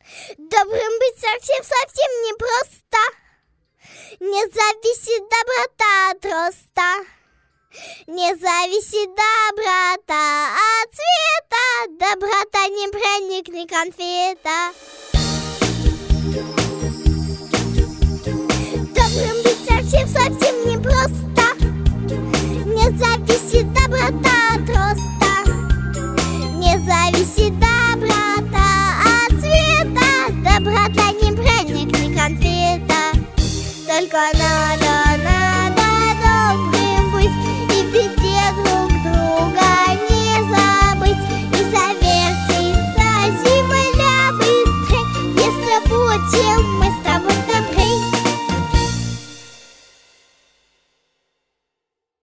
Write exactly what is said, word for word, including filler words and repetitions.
Добрым быть совсем-совсем непросто. Не зависит доброта от роста. Не зависит доброта от цвета. Доброта не проникнет конфета. Добрым быть совсем-совсем непросто. Не зависит доброта